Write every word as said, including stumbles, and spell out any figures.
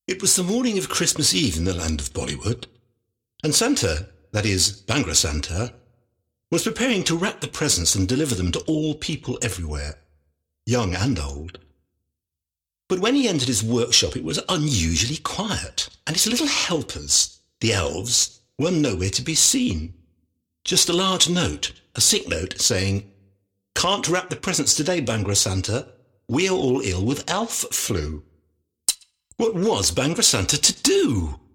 It was the morning of Christmas Eve in the land of Bollywood, and Santa, that is, Bhangra Santa, was preparing to wrap the presents and deliver them to all people everywhere, young and old. But when he entered his workshop it was unusually quiet, and his little helpers, the elves, were nowhere to be seen. Just a large note, a sick note, saying, "Can't wrap the presents today, Bhangra Santa. We are all ill with elf flu." What was Bhangra Santa to do?